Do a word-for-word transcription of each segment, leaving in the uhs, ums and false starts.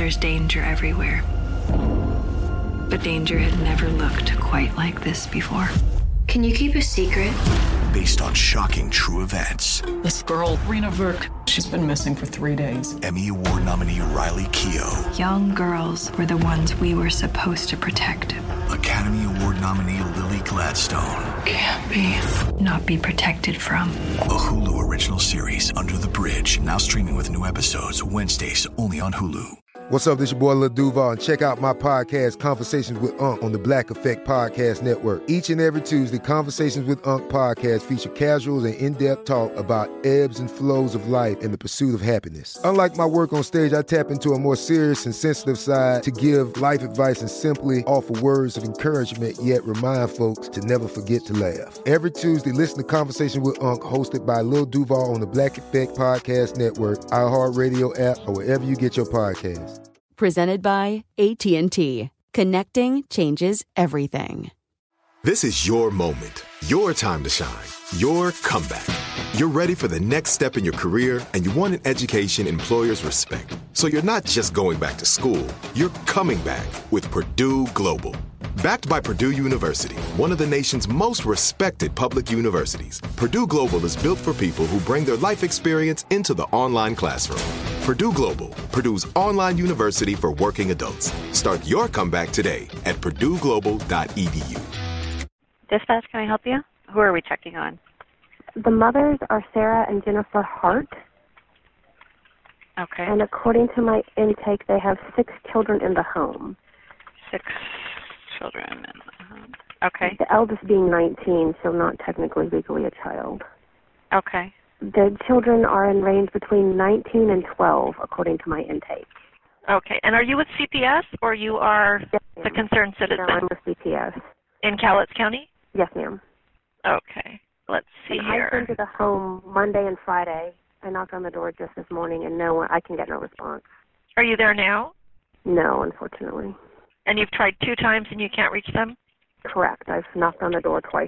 There's danger everywhere. But danger had never looked quite like this before. Can you keep a secret? Based on shocking true events. This girl, Rena Verk, she's been missing for three days. Emmy Award nominee Riley Keough. Young girls were the ones we were supposed to protect. Academy Award nominee Lily Gladstone. Can't be. Not be protected from. A Hulu original series, Under the Bridge, now streaming with new episodes Wednesdays only on Hulu. What's up, this your boy Lil Duval, and check out my podcast, Conversations with Unc, on the Black Effect Podcast Network. Each and every Tuesday, Conversations with Unc podcast feature casual and in-depth talk about ebbs and flows of life and the pursuit of happiness. Unlike my work on stage, I tap into a more serious and sensitive side to give life advice and simply offer words of encouragement, yet remind folks to never forget to laugh. Every Tuesday, listen to Conversation with Unc, hosted by Lil Duval on the Black Effect Podcast Network, iHeartRadio app, or wherever you get your podcasts. Presented by A T and T. Connecting changes everything. This is your moment, your time to shine, your comeback. You're ready for the next step in your career, and you want an education employers respect. So you're not just going back to school, you're coming back with Purdue Global. Backed by Purdue University, one of the nation's most respected public universities, Purdue Global is built for people who bring their life experience into the online classroom. Purdue Global, Purdue's online university for working adults. Start your comeback today at purdue global dot e d u. Dispatch, can I help you? Who are we checking on? The mothers are Sarah and Jennifer Hart. Okay. And according to my intake, they have six children in the home. Six children in the home. Okay. The eldest being nineteen, so not technically legally a child. Okay. The children are in range between nineteen and twelve, according to my intake. Okay. And are you with C P S, or you are yes, the concerned citizen? No, I'm with C P S. In Cowlitz County? Yes, ma'am. Okay. Let's see and here. I've been to the home Monday and Friday. I knocked on the door just this morning, and no one, I can get no response. Are you there now? No, unfortunately. And you've tried two times and you can't reach them? Correct. I've knocked on the door twice.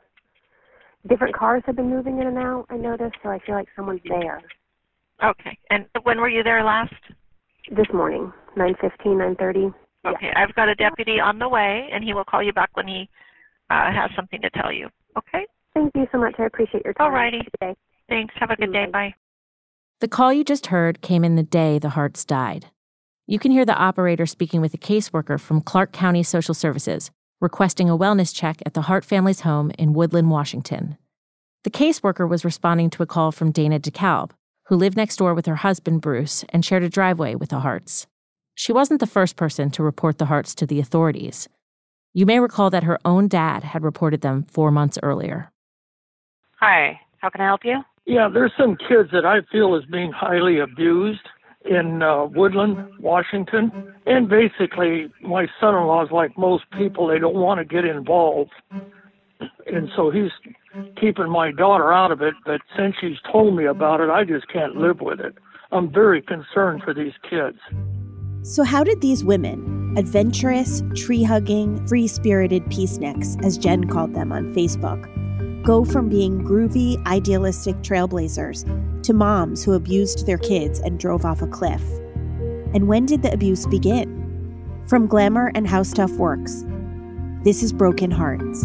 Different cars have been moving in and out, I noticed, so I feel like someone's there. Okay. And when were you there last? This morning, nine fifteen, nine thirty. Okay. Yeah. I've got a deputy on the way, and he will call you back when he uh, has something to tell you. Okay? Thank you so much. I appreciate your time. All righty. Thanks. Have a good day. Bye. The call you just heard came in the day the Harts died. You can hear the operator speaking with a caseworker from Clark County Social Services, requesting a wellness check at the Hart family's home in Woodland, Washington. The caseworker was responding to a call from Dana DeKalb, who lived next door with her husband, Bruce, and shared a driveway with the Harts. She wasn't the first person to report the Harts to the authorities. You may recall that her own dad had reported them four months earlier. Hi. How can I help you? Yeah, there's some kids that I feel is being highly abused in uh, Woodland, Washington. And basically, my son-in-law is like most people. They don't want to get involved. And so he's keeping my daughter out of it. But since she's told me about it, I just can't live with it. I'm very concerned for these kids. So how did these women, adventurous, tree-hugging, free-spirited peaceniks, as Jen called them on Facebook, go from being groovy, idealistic trailblazers to moms who abused their kids and drove off a cliff? And when did the abuse begin? From Glamour and How Stuff Works, this is Broken Hearts.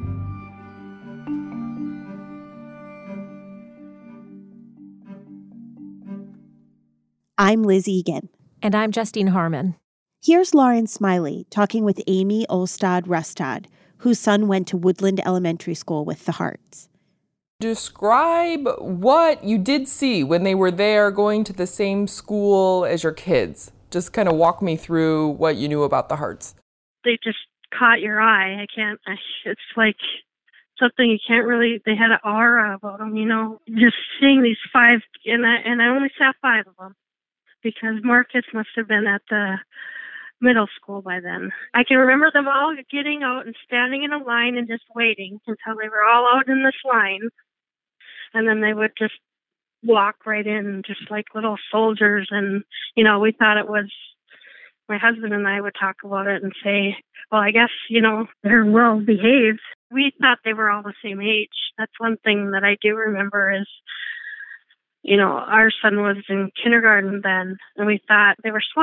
I'm Liz Egan. And I'm Justine Harmon. Here's Lauren Smiley talking with Amy Olstad Rustad, whose son went to Woodland Elementary School with the Harts. Describe what you did see when they were there going to the same school as your kids. Just kind of walk me through what you knew about the Harts. They just caught your eye. I can't, I, it's like something you can't really, they had an aura about them, you know. Just seeing these five, and I, and I only saw five of them because Marcus must have been at the middle school by then. I can remember them all getting out and standing in a line and just waiting until they were all out in this line. And then they would just walk right in just like little soldiers. And, you know, we thought it was, my husband and I would talk about it and say, well, I guess, you know, they're well behaved. We thought they were all the same age. That's one thing that I do remember is, you know, our son was in kindergarten then, and we thought they were small,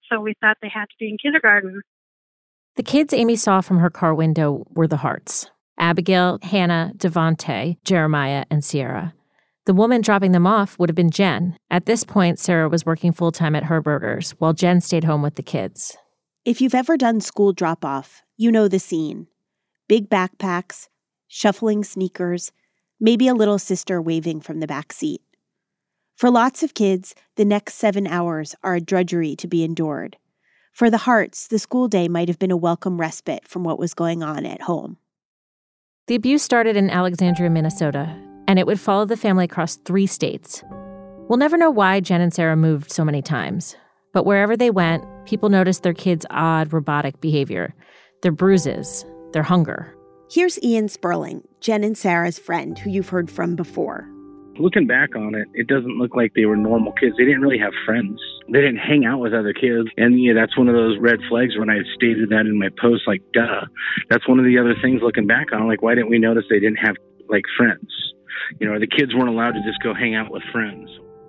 so we thought they had to be in kindergarten. The kids Amy saw from her car window were the Harts: Abigail, Hannah, Devontae, Jeremiah, and Sierra. The woman dropping them off would have been Jen. At this point, Sarah was working full-time at Herberger's, while Jen stayed home with the kids. If you've ever done school drop-off, you know the scene. Big backpacks, shuffling sneakers, maybe a little sister waving from the back seat. For lots of kids, the next seven hours are a drudgery to be endured. For the Harts, the school day might have been a welcome respite from what was going on at home. The abuse started in Alexandria, Minnesota, and it would follow the family across three states. We'll never know why Jen and Sarah moved so many times, but wherever they went, people noticed their kids' odd, robotic behavior, their bruises, their hunger. Here's Ian Sperling, Jen and Sarah's friend, who you've heard from before. Looking back on it, it doesn't look like they were normal kids. They didn't really have friends. They didn't hang out with other kids. And yeah, that's one of those red flags when I stated that in my post, like, duh. That's one of the other things looking back on, like, why didn't we notice they didn't have, like, friends? You know, the kids weren't allowed to just go hang out with friends.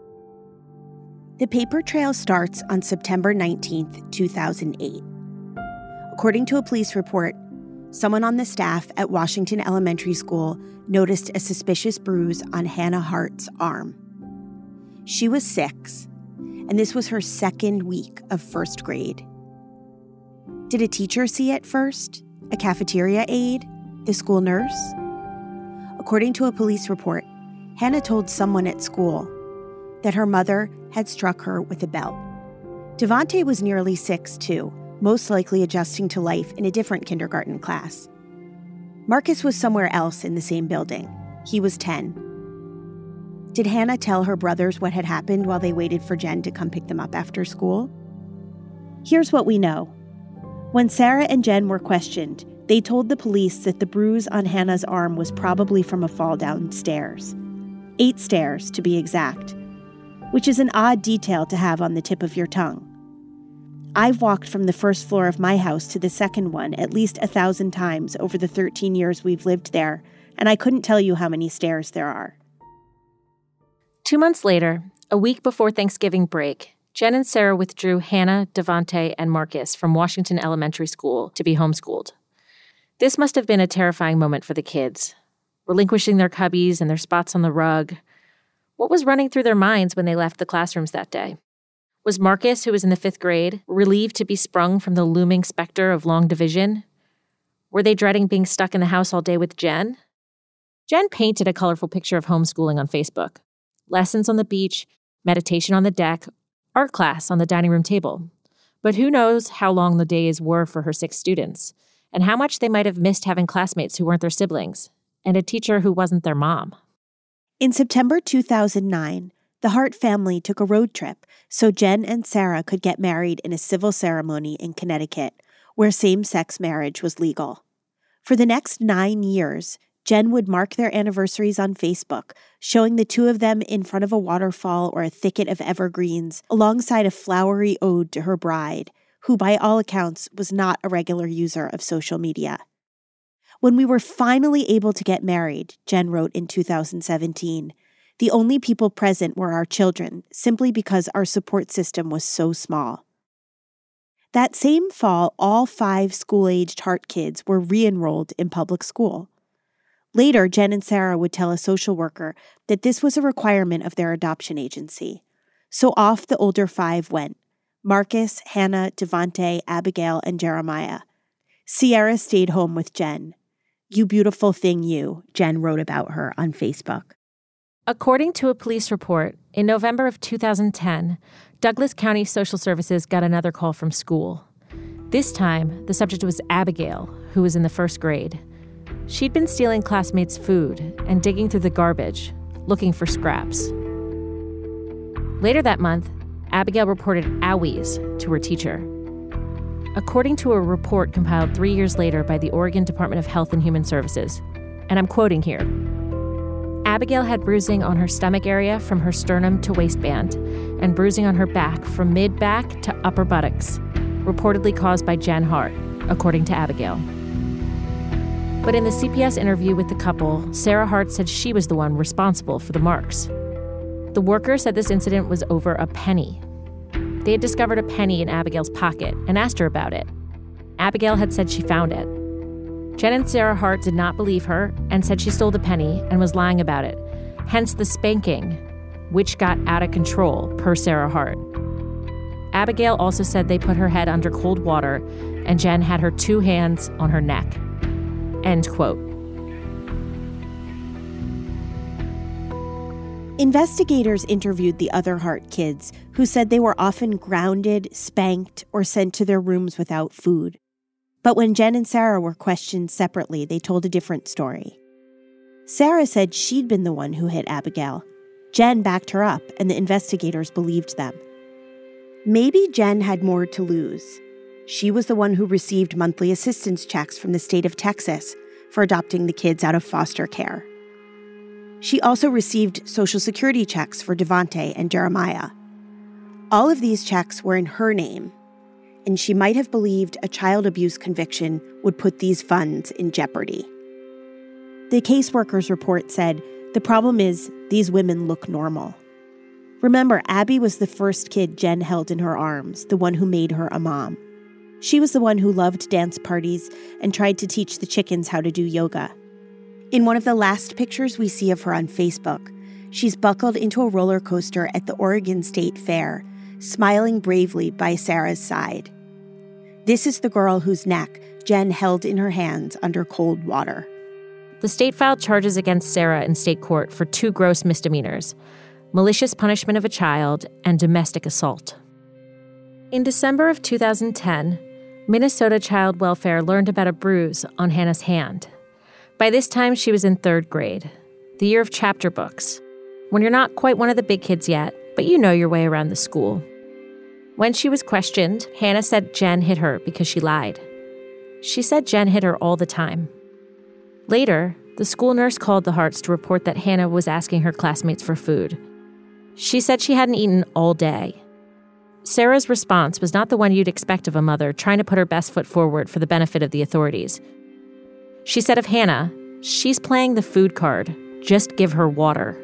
The paper trail starts on September nineteenth, two thousand eight. According to a police report, someone on the staff at Washington Elementary School noticed a suspicious bruise on Hannah Hart's arm. She was six, and this was her second week of first grade. Did a teacher see it first? A cafeteria aide? The school nurse? According to a police report, Hannah told someone at school that her mother had struck her with a belt. Devontae was nearly six, too, most likely adjusting to life in a different kindergarten class. Marcus was somewhere else in the same building. He was ten. Did Hannah tell her brothers what had happened while they waited for Jen to come pick them up after school? Here's what we know. When Sarah and Jen were questioned, they told the police that the bruise on Hannah's arm was probably from a fall downstairs. Eight stairs, to be exact, which is an odd detail to have on the tip of your tongue. I've walked from the first floor of my house to the second one at least a thousand times over the thirteen years we've lived there, and I couldn't tell you how many stairs there are. Two months later, a week before Thanksgiving break, Jen and Sarah withdrew Hannah, Devontae, and Marcus from Washington Elementary School to be homeschooled. This must have been a terrifying moment for the kids, relinquishing their cubbies and their spots on the rug. What was running through their minds when they left the classrooms that day? Was Marcus, who was in the fifth grade, relieved to be sprung from the looming specter of long division? Were they dreading being stuck in the house all day with Jen? Jen painted a colorful picture of homeschooling on Facebook. Lessons on the beach, meditation on the deck, art class on the dining room table. But who knows how long the days were for her six students, and how much they might have missed having classmates who weren't their siblings, and a teacher who wasn't their mom. In September two thousand nine, the Hart family took a road trip so Jen and Sarah could get married in a civil ceremony in Connecticut, where same-sex marriage was legal. For the next nine years, Jen would mark their anniversaries on Facebook, showing the two of them in front of a waterfall or a thicket of evergreens, alongside a flowery ode to her bride, who by all accounts was not a regular user of social media. When we were finally able to get married, Jen wrote in two thousand seventeen, the only people present were our children, simply because our support system was so small. That same fall, all five school-aged Hart kids were re-enrolled in public school. Later, Jen and Sarah would tell a social worker that this was a requirement of their adoption agency. So off the older five went: Marcus, Hannah, Devontae, Abigail, and Jeremiah. Sierra stayed home with Jen. You beautiful thing, you, Jen wrote about her on Facebook. According to a police report, in November of two thousand ten, Douglas County Social Services got another call from school. This time, the subject was Abigail, who was in the first grade. She'd been stealing classmates' food and digging through the garbage, looking for scraps. Later that month, Abigail reported owies to her teacher. According to a report compiled three years later by the Oregon Department of Health and Human Services, and I'm quoting here, Abigail had bruising on her stomach area from her sternum to waistband, and bruising on her back from mid-back to upper buttocks, reportedly caused by Jen Hart, according to Abigail. But in the C P S interview with the couple, Sarah Hart said she was the one responsible for the marks. The worker said this incident was over a penny. they had discovered a penny in Abigail's pocket and asked her about it. Abigail had said she found it. Jen and Sarah Hart did not believe her and said she stole the penny and was lying about it, hence the spanking, which got out of control, per Sarah Hart. Abigail also said they put her head under cold water and Jen had her two hands on her neck. End quote. Investigators interviewed the other Hart kids, who said they were often grounded, spanked, or sent to their rooms without food. But when Jen and Sarah were questioned separately, they told a different story. Sarah said she'd been the one who hit Abigail. Jen backed her up, and the investigators believed them. Maybe Jen had more to lose. She was the one who received monthly assistance checks from the state of Texas for adopting the kids out of foster care. She also received Social Security checks for Devontae and Jeremiah. All of these checks were in her name, and she might have believed a child abuse conviction would put these funds in jeopardy. The caseworker's report said, the problem is these women look normal. Remember, Abby was the first kid Jen held in her arms, the one who made her a mom. She was the one who loved dance parties and tried to teach the chickens how to do yoga. In one of the last pictures we see of her on Facebook, she's buckled into a roller coaster at the Oregon State Fair, smiling bravely by Sarah's side. This is the girl whose neck Jen held in her hands under cold water. The state filed charges against Sarah in state court for two gross misdemeanors: malicious punishment of a child and domestic assault. In December of two thousand ten, Minnesota Child Welfare learned about a bruise on Hannah's hand. By this time, she was in third grade, the year of chapter books, when you're not quite one of the big kids yet, but you know your way around the school. When she was questioned, Hannah said Jen hit her because she lied. She said Jen hit her all the time. Later, the school nurse called the Harts to report that Hannah was asking her classmates for food. She said she hadn't eaten all day. Sarah's response was not the one you'd expect of a mother trying to put her best foot forward for the benefit of the authorities. She said of Hannah, she's playing the food card. Just give her water.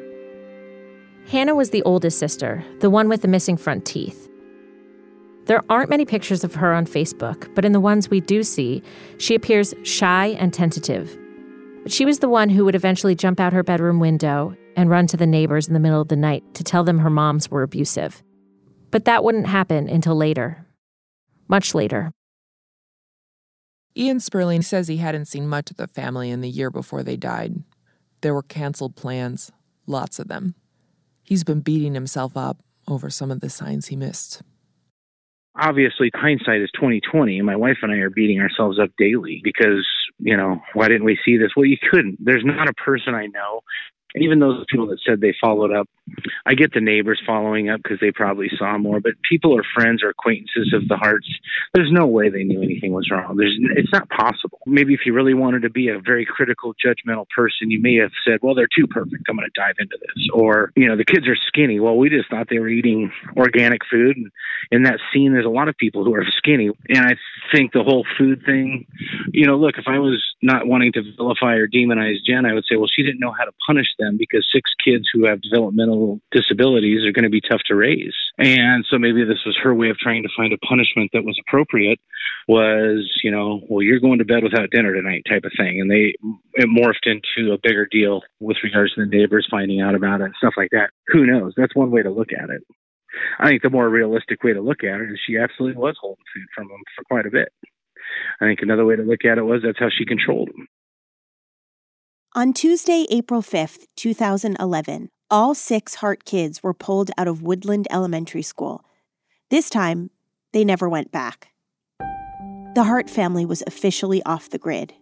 Hannah was the oldest sister, the one with the missing front teeth. There aren't many pictures of her on Facebook, but in the ones we do see, she appears shy and tentative. But she was the one who would eventually jump out her bedroom window and run to the neighbors in the middle of the night to tell them her moms were abusive. But that wouldn't happen until later. Much later. Ian Sperling says he hadn't seen much of the family in the year before they died. There were canceled plans, lots of them. He's been beating himself up over some of the signs he missed. Obviously, hindsight is twenty twenty, and my wife and I are beating ourselves up daily because, you know, why didn't we see this? Well, you couldn't. There's not a person I know, even those people that said they followed up. I get the neighbors following up because they probably saw more, but people or friends or acquaintances of the Harts, there's no way they knew anything was wrong. There's, it's not possible. Maybe if you really wanted to be a very critical, judgmental person, you may have said, well, they're too perfect. I'm going to dive into this. Or, you know, the kids are skinny. Well, we just thought they were eating organic food. And in that scene, there's a lot of people who are skinny. And I think the whole food thing, you know, look, if I was not wanting to vilify or demonize Jen, I would say, well, she didn't know how to punish them because six kids who have developmental disabilities are going to be tough to raise. And so maybe this was her way of trying to find a punishment that was appropriate, was, you know, well, you're going to bed without dinner tonight type of thing. And they it morphed into a bigger deal with regards to the neighbors finding out about it and stuff like that. Who knows? That's one way to look at it. I think the more realistic way to look at it is she absolutely was holding food from them for quite a bit. I think another way to look at it was that's how she controlled them. On Tuesday, April fifth, two thousand eleven, all six Hart kids were pulled out of Woodland Elementary School. This time, they never went back. The Hart family was officially off the grid.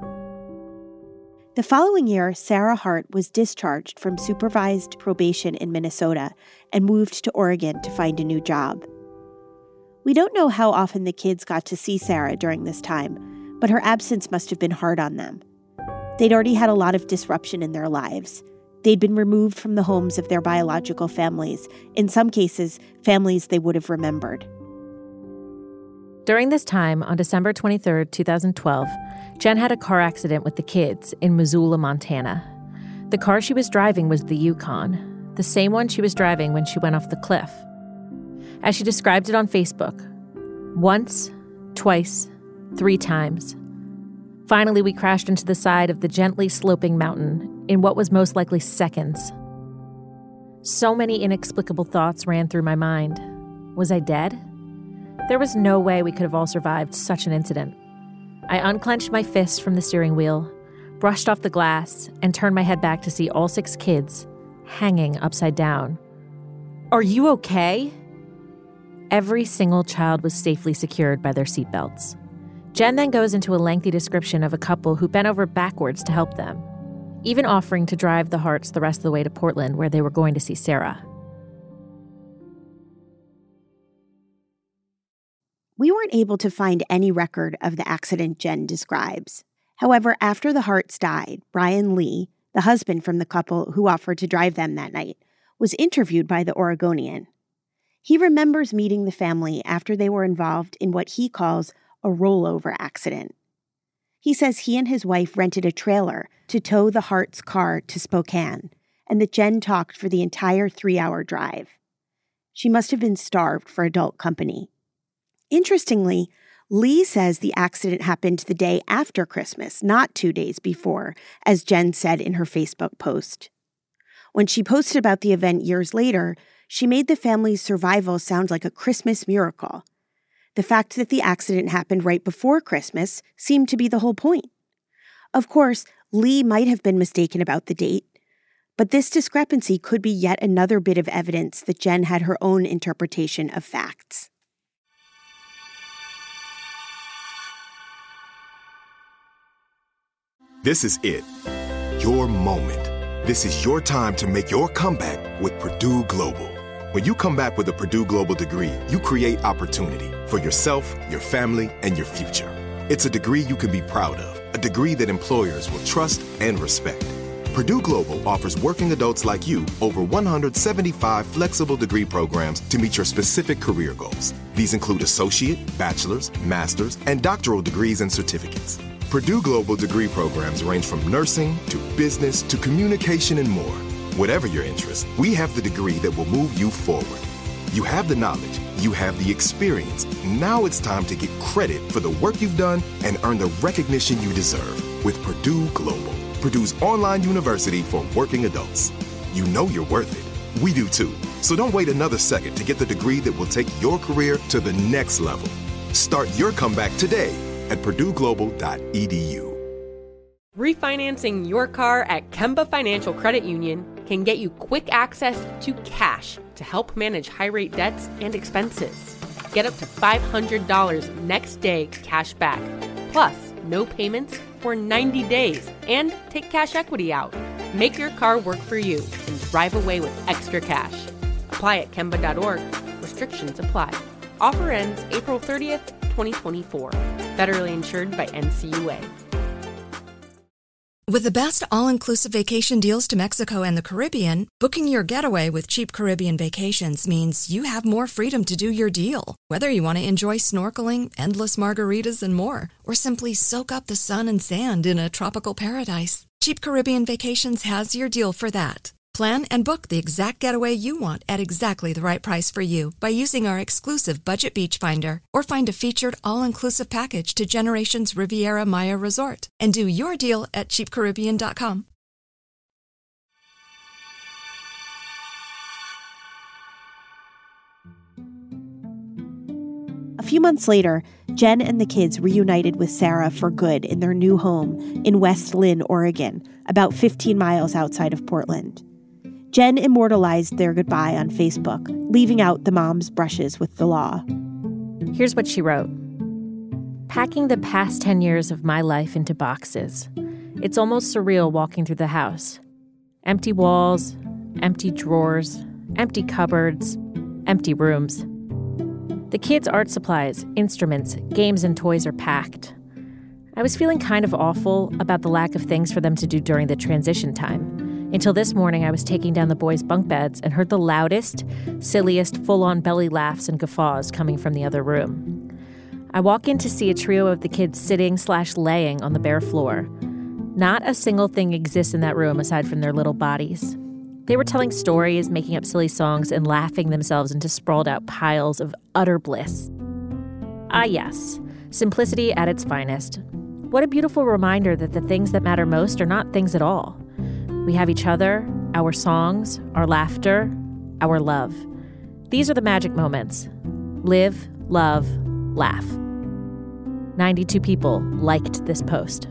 The following year, Sarah Hart was discharged from supervised probation in Minnesota and moved to Oregon to find a new job. We don't know how often the kids got to see Sarah during this time, but her absence must have been hard on them. They'd already had a lot of disruption in their lives. They'd been removed from the homes of their biological families, in some cases, families they would have remembered. During this time, on December twenty-third, twenty twelve, Jen had a car accident with the kids in Missoula, Montana. The car she was driving was the Yukon, the same one she was driving when she went off the cliff. as she described it on Facebook. Once, twice, three times. Finally, we crashed into the side of the gently sloping mountain in what was most likely seconds. So many inexplicable thoughts ran through my mind. Was I dead? There was no way we could have all survived such an incident. I unclenched my fists from the steering wheel, brushed off the glass, and turned my head back to see all six kids hanging upside down. Are you okay? Every single child was safely secured by their seatbelts. Jen then goes into a lengthy description of a couple who bent over backwards to help them, even offering to drive the Harts the rest of the way to Portland, where they were going to see Sarah. We weren't able to find any record of the accident Jen describes. However, after the Harts died, Brian Lee, the husband from the couple who offered to drive them that night, was interviewed by the Oregonian. He remembers meeting the family after they were involved in what he calls a rollover accident. He says he and his wife rented a trailer to tow the Harts' car to Spokane, and that Jen talked for the entire three-hour drive. She must have been starved for adult company. Interestingly, Lee says the accident happened the day after Christmas, not two days before, as Jen said in her Facebook post. When she posted about the event years later, she made the family's survival sound like a Christmas miracle. The fact that the accident happened right before Christmas seemed to be the whole point. Of course, Lee might have been mistaken about the date, but this discrepancy could be yet another bit of evidence that Jen had her own interpretation of facts. This is it. Your moment. This is your time to make your comeback with Purdue Global. When you come back with a Purdue Global degree, you create opportunity for yourself, your family, and your future. It's a degree you can be proud of, a degree that employers will trust and respect. Purdue Global offers working adults like you over one hundred seventy-five flexible degree programs to meet your specific career goals. These include associate, bachelor's, master's, and doctoral degrees and certificates. Purdue Global degree programs range from nursing to business to communication and more. Whatever your interest, we have the degree that will move you forward. You have the knowledge, you have the experience. Now it's time to get credit for the work you've done and earn the recognition you deserve with Purdue Global, Purdue's online university for working adults. You know you're worth it. We do too. So don't wait another second to get the degree that will take your career to the next level. Start your comeback today at purdue global dot e d u. Refinancing your car at Kemba Financial Credit Union can get you quick access to cash to help manage high-rate debts and expenses. Get up to five hundred dollars next day cash back, plus no payments for ninety days, and take cash equity out. Make your car work for you and drive away with extra cash. Apply at kemba dot org. Restrictions apply. Offer ends April thirtieth, twenty twenty-four. Federally insured by N C U A. With the best all-inclusive vacation deals to Mexico and the Caribbean, booking your getaway with Cheap Caribbean Vacations means you have more freedom to do your deal. Whether you want to enjoy snorkeling, endless margaritas, and more, or simply soak up the sun and sand in a tropical paradise, Cheap Caribbean Vacations has your deal for that. Plan and book the exact getaway you want at exactly the right price for you by using our exclusive Budget Beach Finder, or find a featured all-inclusive package to Generations Riviera Maya Resort and do your deal at cheap caribbean dot com. A few months later, Jen and the kids reunited with Sarah for good in their new home in West Lynn, Oregon, about fifteen miles outside of Portland. Jen immortalized their goodbye on Facebook, leaving out the mom's brushes with the law. Here's what she wrote. Packing the past ten years of my life into boxes. It's almost surreal walking through the house. Empty walls, empty drawers, empty cupboards, empty rooms. The kids' art supplies, instruments, games, and toys are packed. I was feeling kind of awful about the lack of things for them to do during the transition time. Until this morning, I was taking down the boys' bunk beds and heard the loudest, silliest, full-on belly laughs and guffaws coming from the other room. I walk in to see a trio of the kids sitting slash laying on the bare floor. Not a single thing exists in that room aside from their little bodies. They were telling stories, making up silly songs, and laughing themselves into sprawled out piles of utter bliss. Ah, yes, simplicity at its finest. What a beautiful reminder that the things that matter most are not things at all. We have each other, our songs, our laughter, our love. These are the magic moments. Live, love, laugh. ninety-two people liked this post.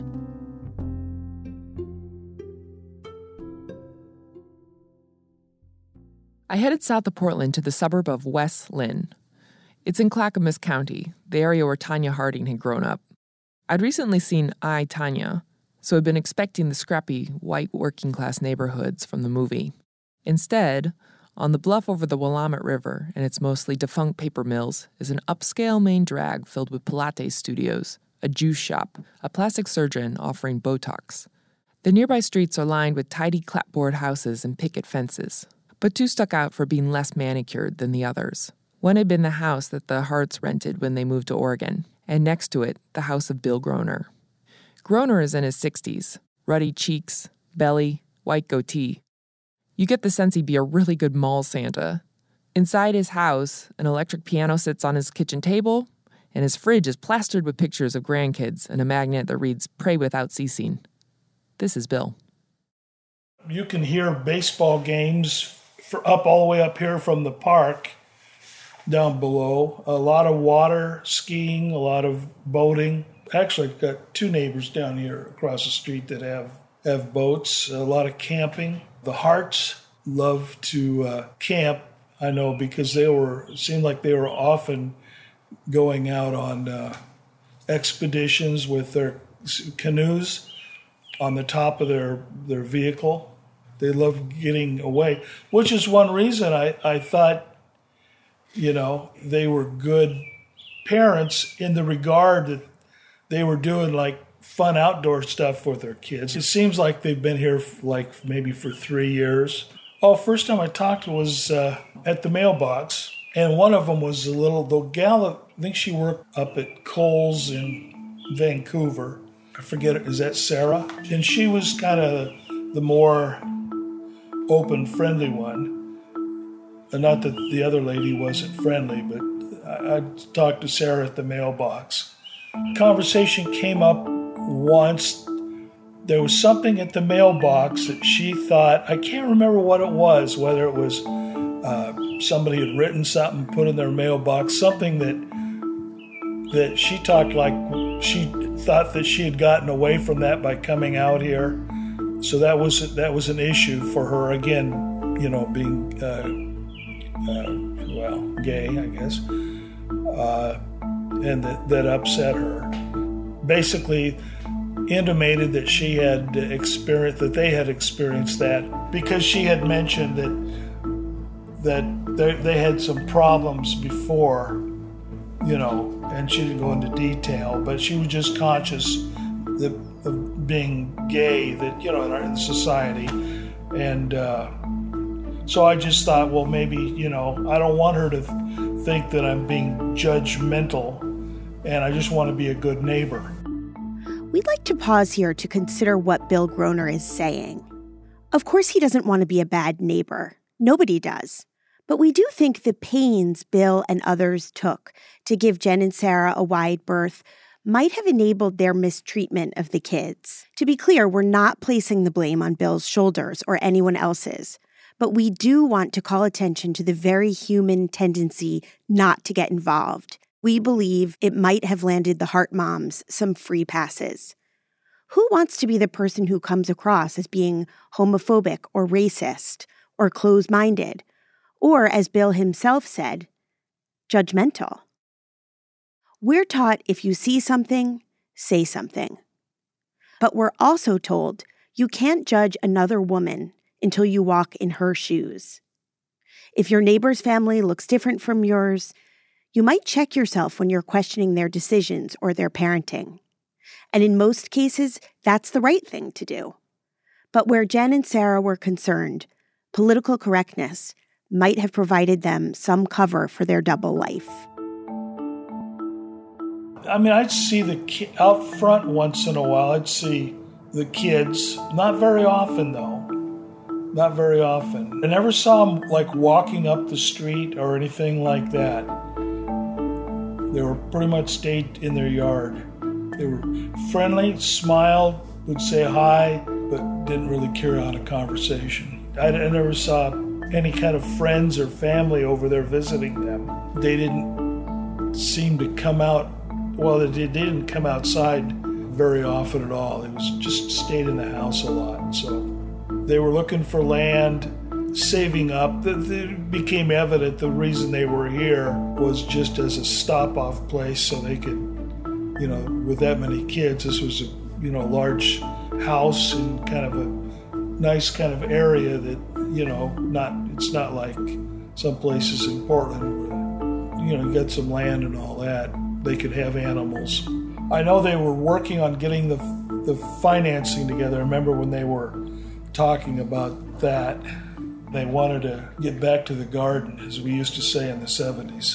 I headed south of Portland to the suburb of West Lynn. It's in Clackamas County, the area where Tanya Harding had grown up. I'd recently seen I, Tanya, so I'd been expecting the scrappy, white working-class neighborhoods from the movie. Instead, on the bluff over the Willamette River and its mostly defunct paper mills is an upscale main drag filled with Pilates studios, a juice shop, a plastic surgeon offering Botox. The nearby streets are lined with tidy clapboard houses and picket fences, but two stuck out for being less manicured than the others. One had been the house that the Harts rented when they moved to Oregon, and next to it, the house of Bill Groner. Groner is in his sixties, ruddy cheeks, belly, white goatee. You get the sense he'd be a really good mall Santa. Inside his house, an electric piano sits on his kitchen table, and his fridge is plastered with pictures of grandkids and a magnet that reads, "Pray without ceasing." This is Bill. You can hear baseball games for up all the way up here from the park down below. A lot of water skiing, a lot of boating. Actually, I've got two neighbors down here across the street that have, have boats, a lot of camping. The Harts love to uh, camp, I know, because they were, it seemed like they were often going out on uh, expeditions with their canoes on the top of their, their vehicle. They love getting away, which is one reason I, I thought, you know, they were good parents in the regard that they were doing like fun outdoor stuff with their kids. It seems like they've been here for like maybe for three years. Oh, first time I talked was uh, at the mailbox, and one of them was a little, the gal, I think she worked up at Kohl's in Vancouver. I forget it, is that Sarah? And she was kind of the more open, friendly one. And not that the other lady wasn't friendly, but I, I talked to Sarah at the mailbox. Conversation came up once. There was something at the mailbox that she thought, I can't remember what it was, whether it was uh, somebody had written something, put in their mailbox, something that that she talked like she thought that she had gotten away from that by coming out here. So that was that was an issue for her, again, you know, being, uh, uh, well, gay, I guess, uh, and that, that upset her. Basically intimated that she had experienced, that they had experienced that because she had mentioned that that they, they had some problems before, you know, and she didn't go into detail, but she was just conscious that, of being gay, that, you know, in our in society. And uh, so I just thought, well, maybe, you know, I don't want her to th- think that I'm being judgmental, and I just want to be a good neighbor. We'd like to pause here to consider what Bill Groner is saying. Of course, he doesn't want to be a bad neighbor. Nobody does. But we do think the pains Bill and others took to give Jen and Sarah a wide berth might have enabled their mistreatment of the kids. To be clear, we're not placing the blame on Bill's shoulders or anyone else's, but we do want to call attention to the very human tendency not to get involved. We believe it might have landed the Hart moms some free passes. Who wants to be the person who comes across as being homophobic or racist or closed-minded, or, as Bill himself said, judgmental? We're taught if you see something, say something. But we're also told you can't judge another woman until you walk in her shoes. If your neighbor's family looks different from yours, you might check yourself when you're questioning their decisions or their parenting. And in most cases, that's the right thing to do. But where Jen and Sarah were concerned, political correctness might have provided them some cover for their double life. I mean, I'd see the ki- out front once in a while. I'd see the kids, not very often though, Not very often. I never saw them like walking up the street or anything like that. They were pretty much stayed in their yard. They were friendly, smiled, would say hi, but didn't really carry on a conversation. I, I never saw any kind of friends or family over there visiting them. They didn't seem to come out, well, they, they didn't come outside very often at all. It was just stayed in the house a lot. So they were looking for land, saving up. It became evident the reason they were here was just as a stop-off place so they could, you know, with that many kids, this was a, you know, large house in kind of a nice kind of area that, you know, not it's not like some places in Portland where, you know, you got some land and all that. They could have animals. I know they were working on getting the the financing together. I remember when they were talking about that. They wanted to get back to the garden, as we used to say in the seventies.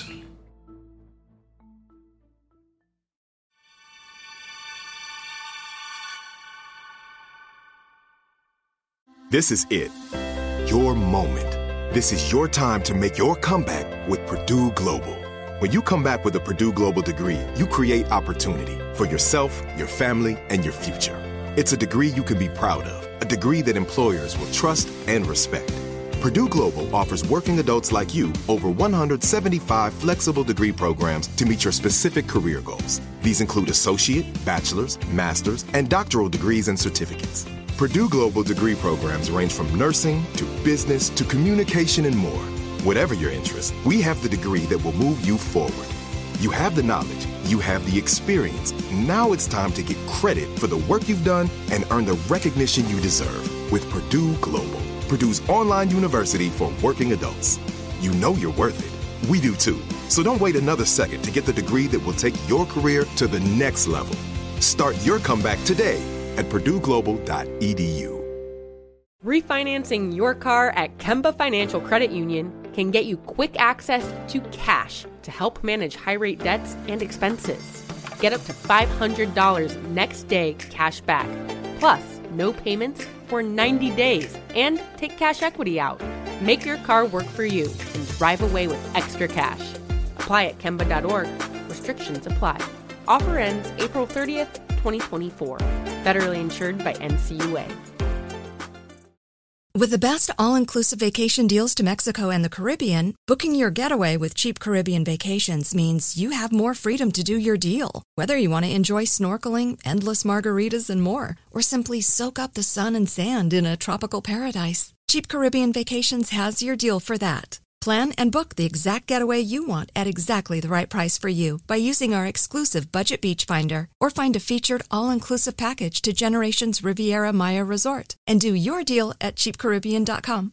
This is it. Your moment. This is your time to make your comeback with Purdue Global. When you come back with a Purdue Global degree, you create opportunity for yourself, your family, and your future. It's a degree you can be proud of, a degree that employers will trust and respect. Purdue Global offers working adults like you over one hundred seventy-five flexible degree programs to meet your specific career goals. These include associate, bachelor's, master's, and doctoral degrees and certificates. Purdue Global degree programs range from nursing to business to communication and more. Whatever your interest, we have the degree that will move you forward. You have the knowledge, you have the experience. Now it's time to get credit for the work you've done and earn the recognition you deserve with Purdue Global, Purdue's online university for working adults. You know you're worth it. We do too. So don't wait another second to get the degree that will take your career to the next level. Start your comeback today at purdue global dot e d u. Refinancing your car at Kemba Financial Credit Union can get you quick access to cash to help manage high-rate debts and expenses. Get up to five hundred dollars next day cash back, plus no payments for ninety days, and take cash equity out. Make your car work for you and drive away with extra cash. Apply at kemba dot org. Restrictions apply. Offer ends April thirtieth, twenty twenty-four. Federally insured by N C U A. With the best all-inclusive vacation deals to Mexico and the Caribbean, booking your getaway with Cheap Caribbean Vacations means you have more freedom to do your deal. Whether you want to enjoy snorkeling, endless margaritas, and more, or simply soak up the sun and sand in a tropical paradise, Cheap Caribbean Vacations has your deal for that. Plan and book the exact getaway you want at exactly the right price for you by using our exclusive Budget Beach Finder, or find a featured all-inclusive package to Generations Riviera Maya Resort and do your deal at cheap caribbean dot com.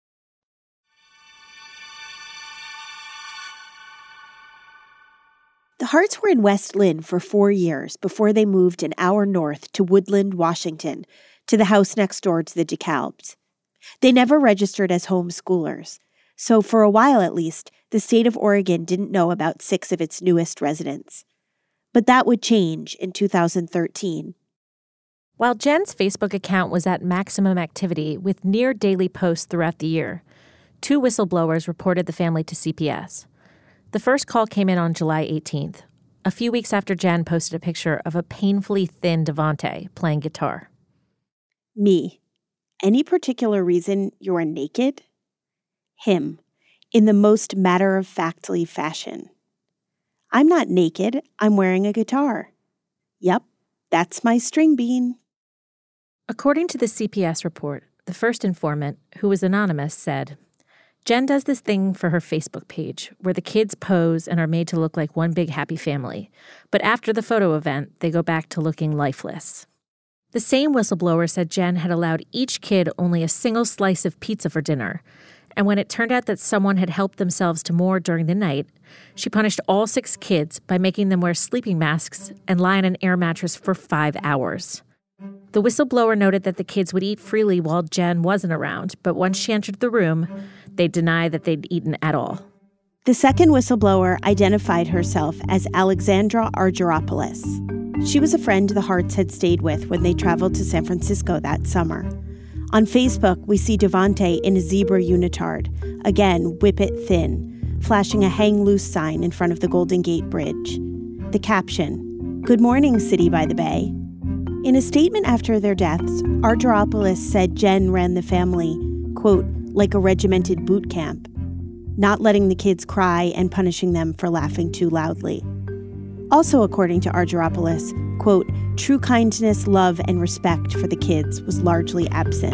The Harts were in West Lynn for four years before they moved an hour north to Woodland, Washington, to the house next door to the DeKalbs. They never registered as homeschoolers. So for a while at least, the state of Oregon didn't know about six of its newest residents. But that would change in two thousand thirteen. While Jen's Facebook account was at maximum activity with near daily posts throughout the year, two whistleblowers reported the family to C P S. The first call came in on July eighteenth, a few weeks after Jen posted a picture of a painfully thin Devontae playing guitar. Me. Any particular reason you're naked? Him, in the most matter-of-factly fashion. I'm not naked, I'm wearing a guitar. Yep, that's my string bean. According to the C P S report, the first informant, who was anonymous, said, Jen does this thing for her Facebook page where the kids pose and are made to look like one big happy family, but after the photo event, they go back to looking lifeless. The same whistleblower said Jen had allowed each kid only a single slice of pizza for dinner, and when it turned out that someone had helped themselves to more during the night, she punished all six kids by making them wear sleeping masks and lie on an air mattress for five hours. The whistleblower noted that the kids would eat freely while Jen wasn't around, but once she entered the room, they denied that they'd eaten at all. The second whistleblower identified herself as Alexandra Argyropoulos. She was a friend the Harts had stayed with when they traveled to San Francisco that summer. On Facebook, we see Devontae in a zebra unitard, again, whip it thin, flashing a hang loose sign in front of the Golden Gate Bridge. The caption, "Good morning, City by the Bay." In a statement after their deaths, Argyropoulos said Jen ran the family, quote, like a regimented boot camp, not letting the kids cry and punishing them for laughing too loudly. Also, according to Argyropoulos, quote, true kindness, love, and respect for the kids was largely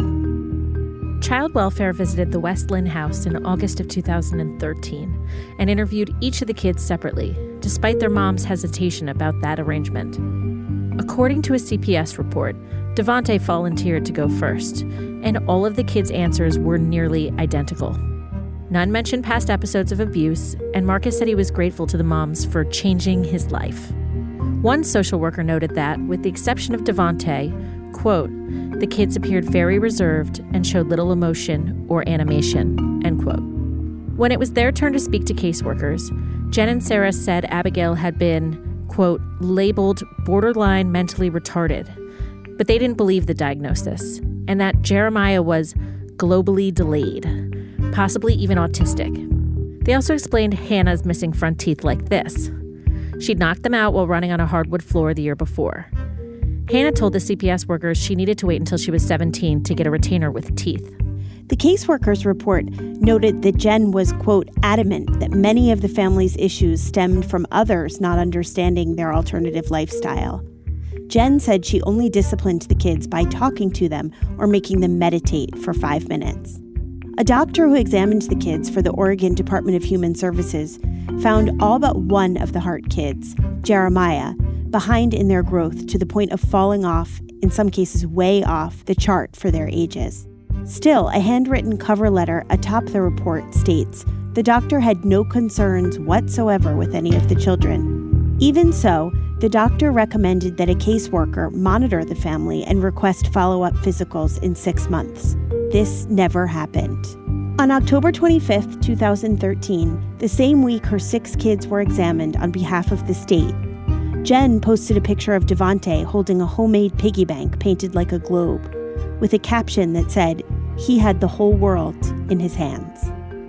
absent. Child Welfare visited the West Lynn house in August of two thousand thirteen and interviewed each of the kids separately, despite their mom's hesitation about that arrangement. According to a C P S report, Devontae volunteered to go first, and all of the kids' answers were nearly identical. None mentioned past episodes of abuse, and Marcus said he was grateful to the moms for changing his life. One social worker noted that, with the exception of Devontae, quote, the kids appeared very reserved and showed little emotion or animation, end quote. When it was their turn to speak to caseworkers, Jen and Sarah said Abigail had been, quote, labeled borderline mentally retarded, but they didn't believe the diagnosis, and that Jeremiah was globally delayed, possibly even autistic. They also explained Hannah's missing front teeth like this. She'd knocked them out while running on a hardwood floor the year before. Hannah told the C P S workers she needed to wait until she was seventeen to get a retainer with teeth. The caseworkers' report noted that Jen was, quote, adamant that many of the family's issues stemmed from others not understanding their alternative lifestyle. Jen said she only disciplined the kids by talking to them or making them meditate for five minutes. A doctor who examined the kids for the Oregon Department of Human Services found all but one of the Hart kids, Jeremiah, behind in their growth to the point of falling off, in some cases way off, the chart for their ages. Still, a handwritten cover letter atop the report states the doctor had no concerns whatsoever with any of the children. Even so, the doctor recommended that a caseworker monitor the family and request follow-up physicals in six months. This never happened. On October twenty-fifth, two thousand thirteen, the same week her six kids were examined on behalf of the state, Jen posted a picture of Devontae holding a homemade piggy bank painted like a globe, with a caption that said, he had the whole world in his hands.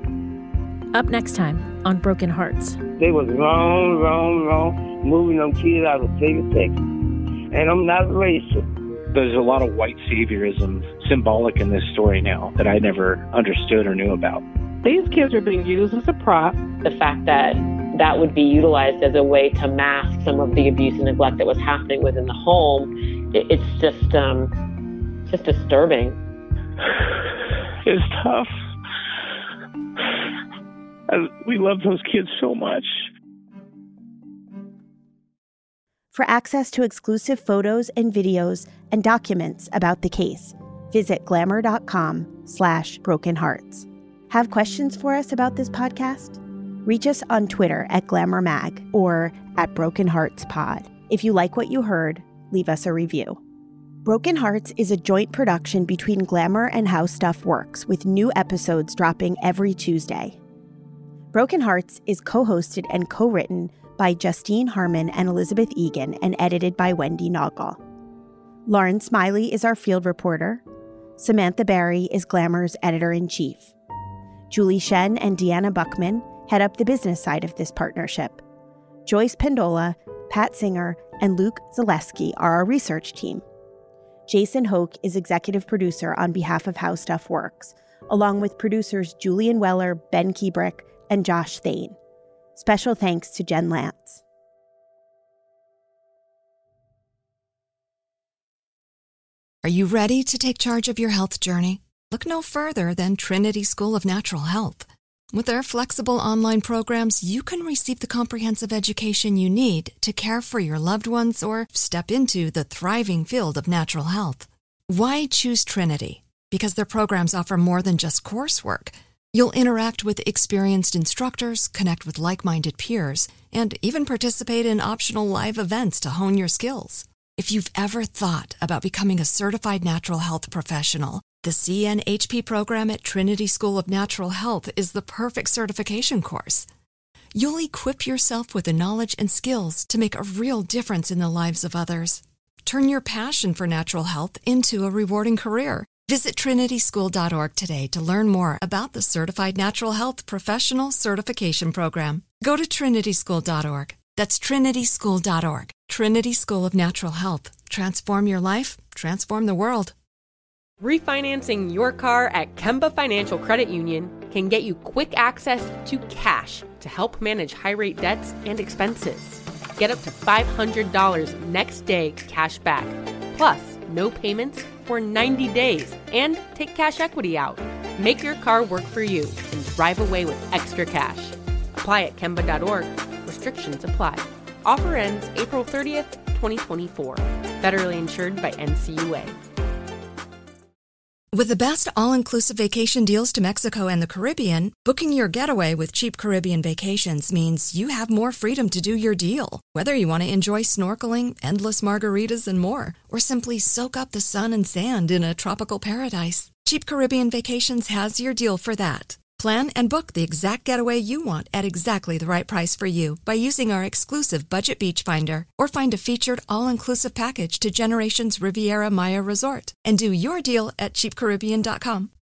Up next time on Broken Hearts. They was wrong, wrong, wrong, moving them kids out of the state of Texas. And I'm not racist. There's a lot of white saviorism symbolic in this story now that I never understood or knew about. These kids are being used as a prop. The fact that that would be utilized as a way to mask some of the abuse and neglect that was happening within the home, it, it's just, um, just disturbing. It's tough. We love those kids so much. For access to exclusive photos and videos and documents about the case, visit glamour.com slash broken hearts. Have questions for us about this podcast? Reach us on Twitter at glamourmag or at Broken Hearts Pod. If you like what you heard, leave us a review. Broken Hearts is a joint production between Glamour and How Stuff Works, with new episodes dropping every Tuesday. Broken Hearts is co-hosted and co-written by Justine Harmon and Elizabeth Egan and edited by Wendy Naugle. Lauren Smiley is our field reporter. Samantha Barry is Glamour's editor-in-chief. Julie Shen and Deanna Buckman head up the business side of this partnership. Joyce Pendola, Pat Singer, and Luke Zaleski are our research team. Jason Hoke is executive producer on behalf of How Stuff Works, along with producers Julian Weller, Ben Kiebrick, and Josh Thane. Special thanks to Jen Lance. Are you ready to take charge of your health journey? Look no further than Trinity School of Natural Health. With their flexible online programs, you can receive the comprehensive education you need to care for your loved ones or step into the thriving field of natural health. Why choose Trinity? Because their programs offer more than just coursework. You'll interact with experienced instructors, connect with like-minded peers, and even participate in optional live events to hone your skills. If you've ever thought about becoming a certified natural health professional, the C N H P program at Trinity School of Natural Health is the perfect certification course. You'll equip yourself with the knowledge and skills to make a real difference in the lives of others. Turn your passion for natural health into a rewarding career. Visit trinity school dot org today to learn more about the Certified Natural Health Professional Certification Program. Go to trinity school dot org. That's trinity school dot org. Trinity School of Natural Health. Transform your life, transform the world. Refinancing your car at Kemba Financial Credit Union can get you quick access to cash to help manage high-rate debts and expenses. Get up to five hundred dollars next day cash back, plus no payments for ninety days, and take cash equity out. Make your car work for you and drive away with extra cash. Apply at kemba dot org. Restrictions apply. Offer ends April thirtieth, twenty twenty-four. Federally insured by N C U A. With the best all-inclusive vacation deals to Mexico and the Caribbean, booking your getaway with Cheap Caribbean Vacations means you have more freedom to do your deal. Whether you want to enjoy snorkeling, endless margaritas, and more, or simply soak up the sun and sand in a tropical paradise, Cheap Caribbean Vacations has your deal for that. Plan and book the exact getaway you want at exactly the right price for you by using our exclusive Budget Beach Finder, or find a featured all-inclusive package to Generations Riviera Maya Resort and do your deal at cheap caribbean dot com.